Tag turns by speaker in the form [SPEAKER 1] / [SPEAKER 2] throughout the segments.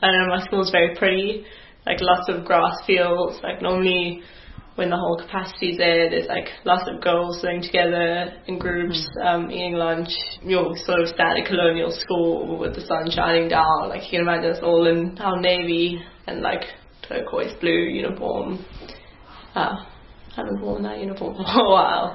[SPEAKER 1] I don't know, my school's very pretty, like lots of grass fields. Like normally when the whole capacity's there's like lots of girls sitting together in groups, eating lunch. Your sort of static colonial school with the sun shining down, like you can imagine us all in our navy and like turquoise blue uniform. Haven't worn that uniform for a while.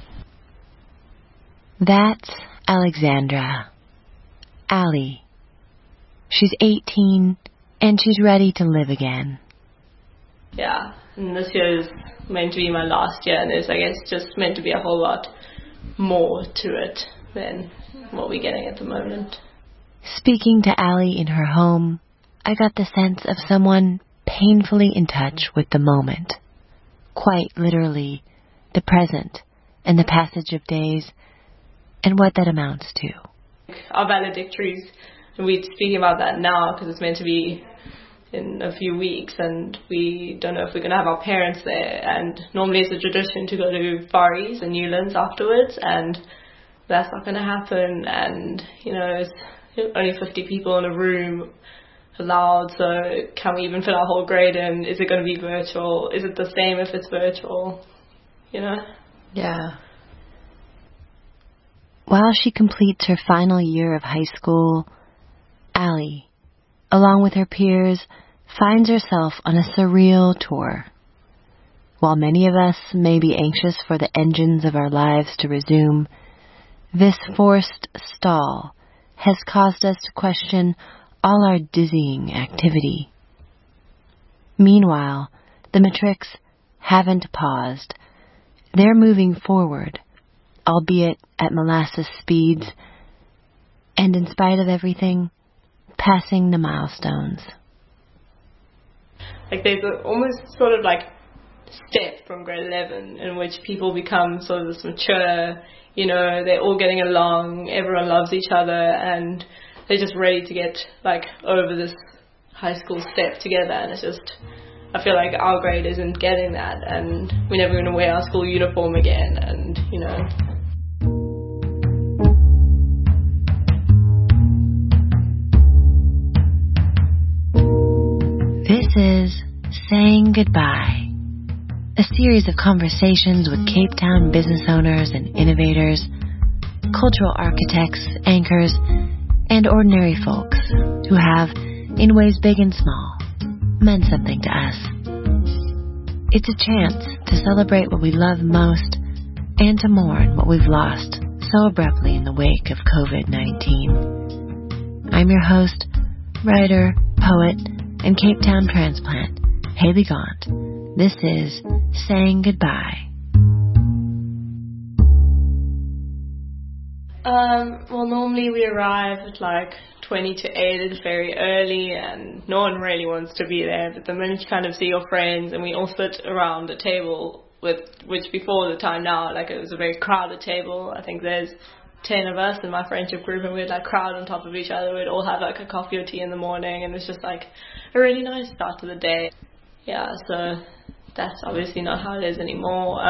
[SPEAKER 2] That's Alexandra. Allie. She's 18 and she's ready to live again.
[SPEAKER 1] Yeah, and this year is meant to be my last year, and there's, I guess, just meant to be a whole lot more to it than what we're getting at the moment.
[SPEAKER 2] Speaking to Allie in her home, I got the sense of someone painfully in touch with the moment. Quite literally, the present and the passage of days and what that amounts to.
[SPEAKER 1] Our valedictories, and we're speaking about that now because it's meant to be in a few weeks, and we don't know if we're going to have our parents there, and normally it's a tradition to go to Far East and Newlands afterwards, and that's not going to happen, and it's only 50 people in a room allowed, so can we even fit our whole grade in? Is it going to be virtual? Is it the same if it's virtual?
[SPEAKER 2] Yeah. While she completes her final year of high school, Allie, along with her peers, finds herself on a surreal tour. While many of us may be anxious for the engines of our lives to resume, this forced stall has caused us to question all our dizzying activity. Meanwhile, the Matrix haven't paused. They're moving forward, albeit at molasses speeds, and in spite of everything, passing the milestones.
[SPEAKER 1] Like there's almost sort of like step from grade 11 in which people become sort of this mature, they're all getting along, everyone loves each other, and they're just ready to get like over this high school step together. And it's just, I feel like our grade isn't getting that, and we're never going to wear our school uniform again, and
[SPEAKER 2] This is Saying Goodbye, a series of conversations with Cape Town business owners and innovators, cultural architects, anchors, and ordinary folks who have, in ways big and small, meant something to us. It's a chance to celebrate what we love most and to mourn what we've lost so abruptly in the wake of COVID-19. I'm your host, writer, poet, and Cape Town transplant, Haley Gaunt. This is Saying Goodbye.
[SPEAKER 1] Well, normally we arrive at like 20 to 8. It's very early and no one really wants to be there, but the minute you kind of see your friends, and we all sit around a table which before the time now, like it was a very crowded table. I think there's 10 of us in my friendship group, and we'd like crowd on top of each other. We'd all have like a coffee or tea in the morning, and it's just like a really nice start to the day. Yeah, so that's obviously not how it is anymore.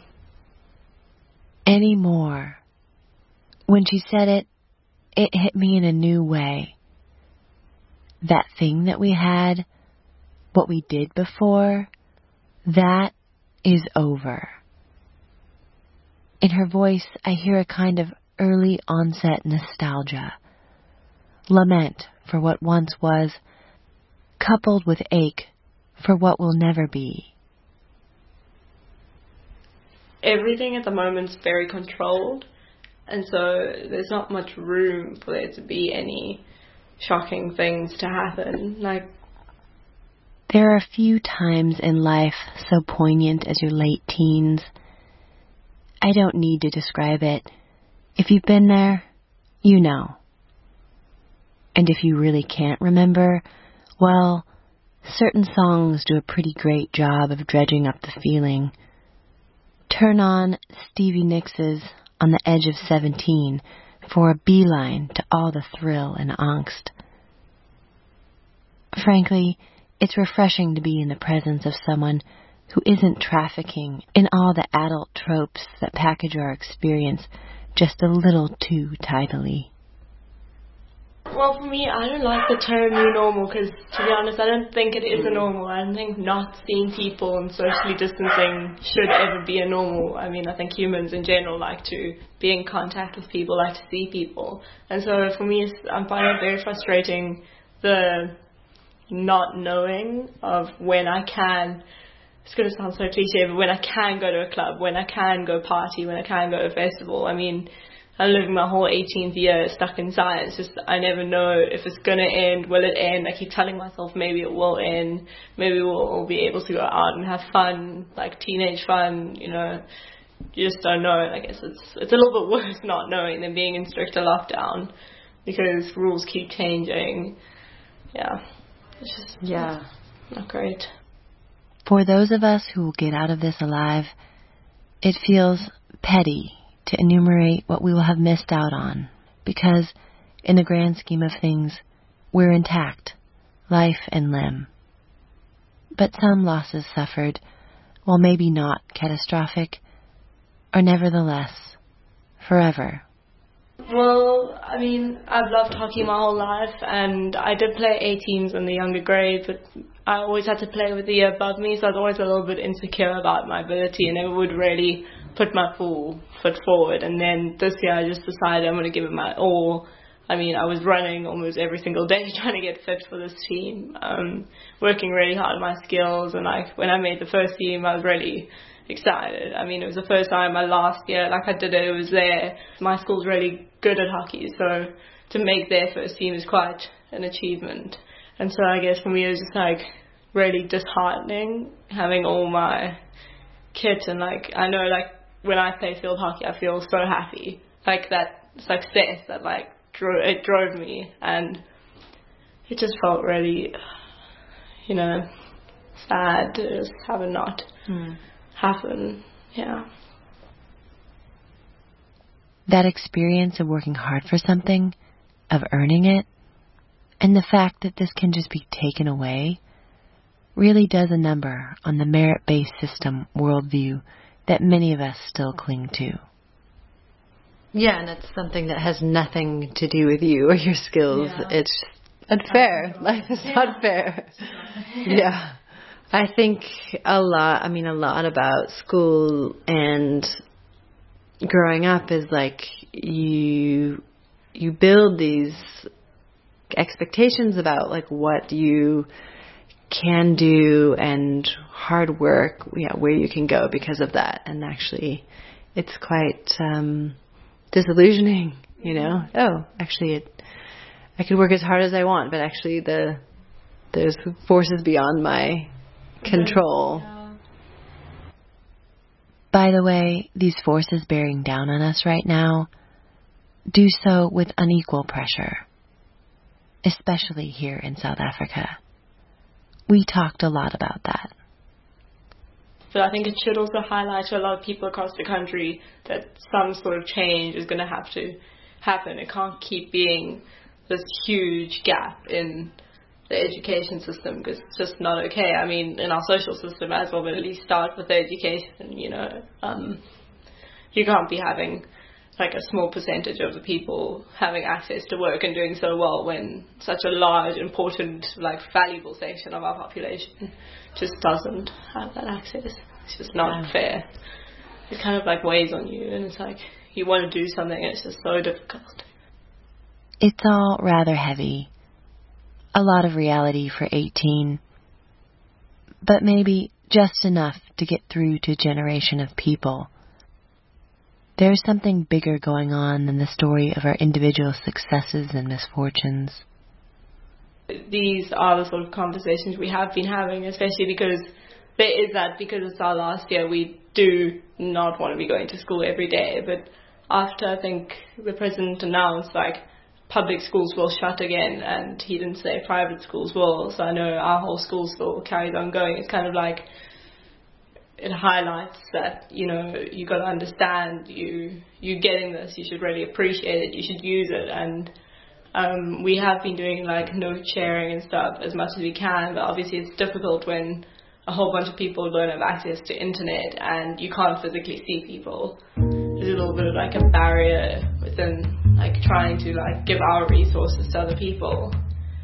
[SPEAKER 2] Anymore. When she said it, it hit me in a new way. That thing that we had, what we did before, that is over. In her voice, I hear a kind of early onset nostalgia, lament for what once was, coupled with ache for what will never be.
[SPEAKER 1] Everything at the moment is very controlled, and so there's not much room for there to be any shocking things to happen. Like,
[SPEAKER 2] there are few times in life so poignant as your late teens. I don't need to describe it. If you've been there, you know. And if you really can't remember, well, certain songs do a pretty great job of dredging up the feeling. Turn on Stevie Nicks' On the Edge of 17 for a beeline to all the thrill and angst. Frankly, it's refreshing to be in the presence of someone who isn't trafficking in all the adult tropes that package our experience just a little too tidily.
[SPEAKER 1] Well, for me, I don't like the term new normal because, to be honest, I don't think it is a normal. I don't think not seeing people and socially distancing should ever be a normal. I mean, I think humans in general like to be in contact with people, like to see people. And so for me, I find it very frustrating, the not knowing of when I can, it's going to sound so cliche, but when I can go to a club, when I can go party, when I can go to a festival. I mean, I'm living my whole 18th year stuck inside. It's just, I never know if it's going to end. Will it end? I keep telling myself maybe it will end. Maybe we'll all be able to go out and have fun, like teenage fun, you know. You just don't know. And I guess it's a little bit worse not knowing than being in stricter lockdown because rules keep changing. Yeah. It's just not great.
[SPEAKER 2] For those of us who will get out of this alive, it feels petty to enumerate what we will have missed out on, because in the grand scheme of things, we're intact, life and limb. But some losses suffered, while maybe not catastrophic, are nevertheless forever.
[SPEAKER 1] Well, I mean, I've loved hockey my whole life, and I did play A teams in the younger grades, but I always had to play with the year above me, so I was always a little bit insecure about my ability and never would really put my full foot forward. And then this year I just decided I'm going to give it my all. I mean, I was running almost every single day trying to get fit for this team, working really hard on my skills, and like when I made the first team I was really excited. I mean, it was the first time my last year, like I did it was there. My school's really good at hockey, so to make their first team is quite an achievement. And so I guess for me it was just like really disheartening having all my kit, and like I know like when I play field hockey I feel so happy, like that success that like drove me, and it just felt really, you know, sad to just have it not happen. Yeah.
[SPEAKER 2] That experience of working hard for something, of earning it, and the fact that this can just be taken away really does a number on the merit-based system worldview that many of us still cling to.
[SPEAKER 3] Yeah, and it's something that has nothing to do with you or your skills. Yeah. It's unfair. Life is not fair. Yeah. I think a lot about school and growing up is like you build these expectations about like what you can do and hard work, where you can go because of that. And actually it's quite disillusioning, you know. Oh, actually I could work as hard as I want, but actually there's forces beyond my control.
[SPEAKER 2] By the way, these forces bearing down on us right now do so with unequal pressure, especially here in South Africa. We talked a lot about that.
[SPEAKER 1] But I think it should also highlight to a lot of people across the country that some sort of change is going to have to happen. It can't keep being this huge gap in the education system, because it's just not okay. I mean, in our social system as well, but at least start with the education, you know. You can't be having like a small percentage of the people having access to work and doing so well when such a large, important, like valuable section of our population just doesn't have that access. It's just not fair. It kind of like weighs on you, and it's like you want to do something and it's just so difficult.
[SPEAKER 2] It's all rather heavy. A lot of reality for 18, but maybe just enough to get through to a generation of people. There's something bigger going on than the story of our individual successes and misfortunes.
[SPEAKER 1] These are the sort of conversations we have been having, especially because because it's our last year, we do not want to be going to school every day. But after I think the president announced like public schools will shut again, and he didn't say private schools will, so I know our whole school still carries on going. It's kind of like it highlights that, you know, you got to understand you getting this, you should really appreciate it, you should use it. And we have been doing like note sharing and stuff as much as we can, but obviously it's difficult when a whole bunch of people don't have access to internet and you can't physically see people. There's a little bit of like a barrier within like trying to like give our resources to other people.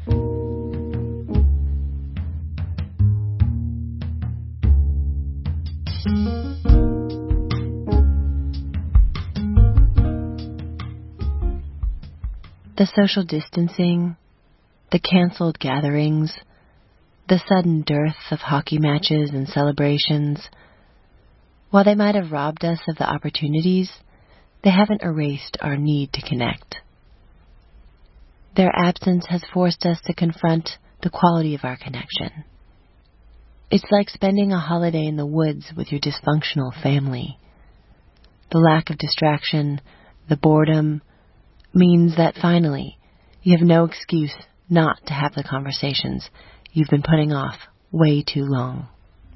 [SPEAKER 2] The social distancing, the cancelled gatherings, the sudden dearth of hockey matches and celebrations, while they might have robbed us of the opportunities, they haven't erased our need to connect. Their absence has forced us to confront the quality of our connection. It's like spending a holiday in the woods with your dysfunctional family. The lack of distraction, the boredom, means that finally you have no excuse not to have the conversations you've been putting off way too long.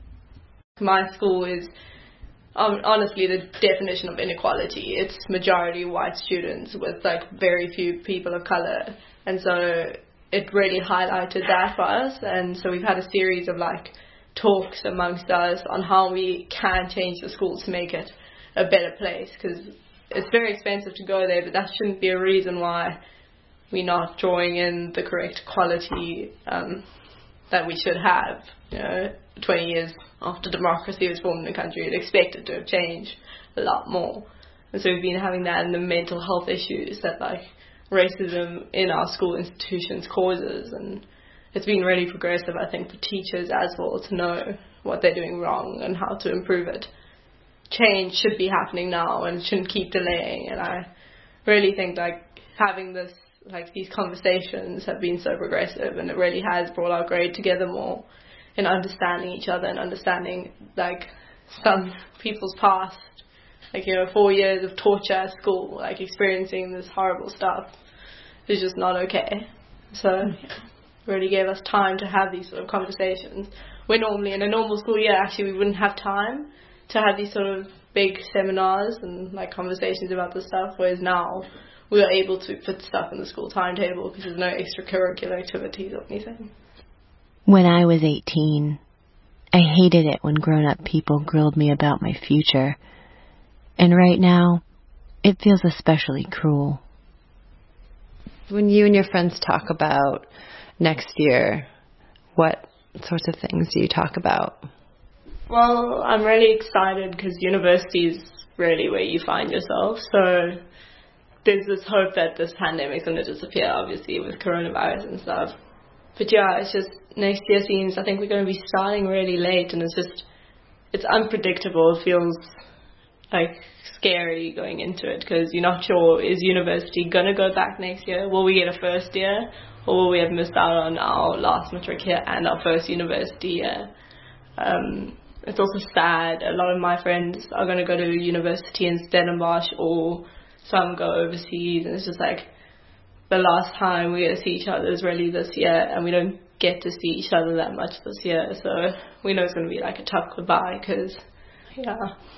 [SPEAKER 1] My school is honestly the definition of inequality. It's majority white students with like very few people of color, and so it really highlighted that for us. And so we've had a series of like talks amongst us on how we can change the schools to make it a better place, because it's very expensive to go there, but that shouldn't be a reason why we're not drawing in the correct quality that we should have. 20 years after democracy was formed in the country, you'd expect it to have changed a lot more. And so we've been having that, and the mental health issues that like racism in our school institutions causes, and it's been really progressive, I think, for teachers as well to know what they're doing wrong and how to improve it. Change should be happening now and shouldn't keep delaying, and I really think like having this, like these conversations have been so progressive, and it really has brought our grade together more in understanding each other and understanding like some people's past, like 4 years of torture at school, like experiencing this horrible stuff is just not okay. So really gave us time to have these sort of conversations. Where normally in a normal school year actually we wouldn't have time to have these sort of big seminars and like conversations about this stuff, whereas now we are able to fit stuff in the school timetable because there's no extracurricular activities or anything.
[SPEAKER 2] When I was 18, I hated it when grown-up people grilled me about my future, and right now it feels especially cruel.
[SPEAKER 3] When you and your friends talk about next year, what sorts of things do you talk about?
[SPEAKER 1] Well, I'm really excited because university is really where you find yourself. So there's this hope that this pandemic's going to disappear, obviously, with coronavirus and stuff. But yeah, it's just next year seems, I think we're going to be starting really late, and it's unpredictable. It feels like scary going into it because you're not sure, is university going to go back next year? Will we get a first year? Or will we have missed out on our last matric year and our first university year? It's also sad. A lot of my friends are going to go to university in Stellenbosch, or some go overseas, and it's just like the last time we're going to see each other is really this year, and we don't get to see each other that much this year, so we know it's going to be like a tough goodbye, because yeah,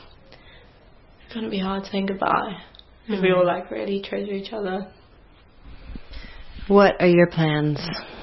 [SPEAKER 1] it's going to be hard saying goodbye because we all like really treasure each other.
[SPEAKER 3] What are your plans,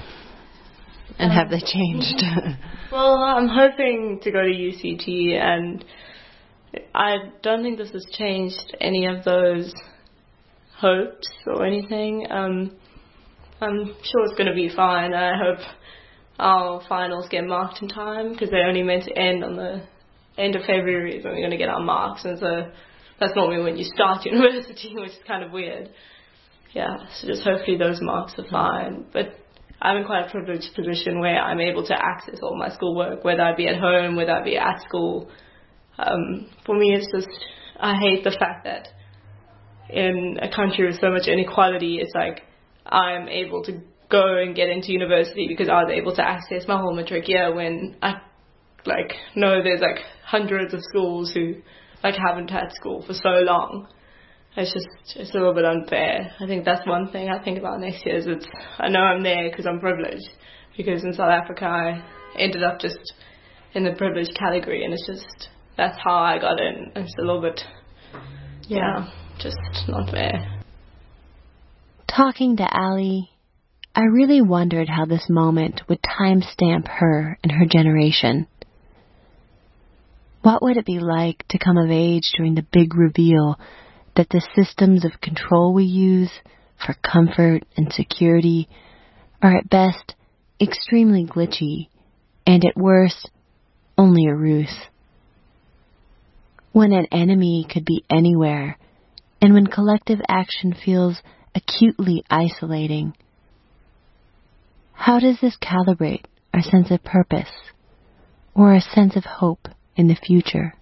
[SPEAKER 3] and have they changed?
[SPEAKER 1] Well, I'm hoping to go to UCT, and I don't think this has changed any of those hopes or anything. I'm sure it's going to be fine. I hope our finals get marked in time, because they're only meant to end on the end of February is when we're going to get our marks, and so that's normally when you start university, which is kind of weird. Yeah, so just hopefully those marks are fine. But I'm in quite a privileged position where I'm able to access all my schoolwork, whether I be at home, whether I be at school. For me, it's just, I hate the fact that in a country with so much inequality, it's like I'm able to go and get into university because I was able to access my whole matric year, when I know there's like hundreds of schools who haven't had school for so long. It's a little bit unfair. I think that's one thing I think about next year, is I know I'm there because I'm privileged, because in South Africa I ended up just in the privileged category, and that's how I got in. It's a little bit, just not fair.
[SPEAKER 2] Talking to Ali, I really wondered how this moment would timestamp her and her generation. What would it be like to come of age during the big reveal that the systems of control we use for comfort and security are at best extremely glitchy, and at worst, only a ruse. When an enemy could be anywhere, and when collective action feels acutely isolating, how does this calibrate our sense of purpose or a sense of hope in the future?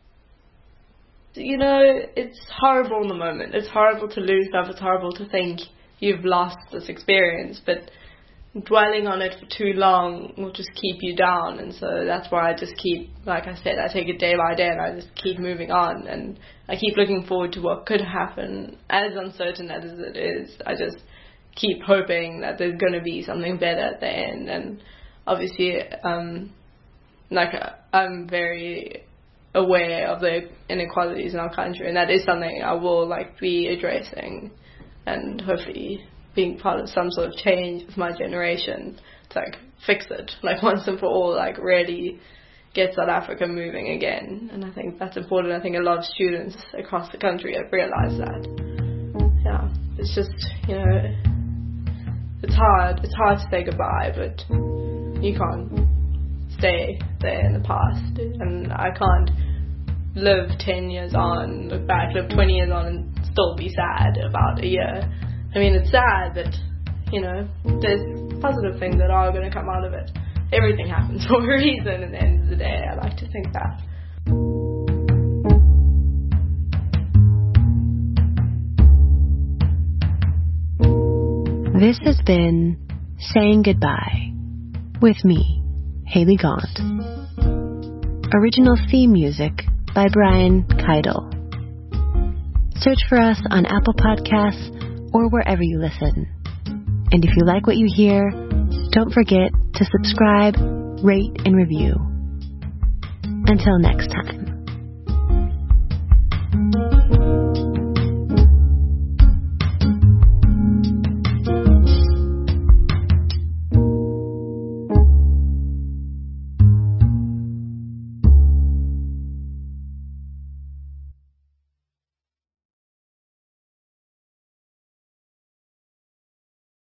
[SPEAKER 1] It's horrible in the moment. It's horrible to lose stuff. It's horrible to think you've lost this experience, but dwelling on it for too long will just keep you down. And so that's why I just keep, like I said, I take it day by day and I just keep moving on, and I keep looking forward to what could happen. As uncertain as it is, I just keep hoping that there's going to be something better at the end. And obviously I'm very aware of the inequalities in our country, and that is something I will be addressing, and hopefully being part of some sort of change with my generation to fix it once and for all, really get South Africa moving again. And I think that's important. I think a lot of students across the country have realized that. Yeah, it's just, it's hard to say goodbye, but you can't stay there in the past, and I can't live 10 years on, look back, live 20 years on and still be sad about a year. I mean, it's sad, but there's positive things that are going to come out of it. Everything happens for a reason at the end of the day. I like to think that.
[SPEAKER 2] This has been Saying Goodbye with me, Haley Gaunt. Original theme music by Brian Keidel. Search for us on Apple Podcasts or wherever you listen. And if you like what you hear, don't forget to subscribe, rate, and review. Until next time.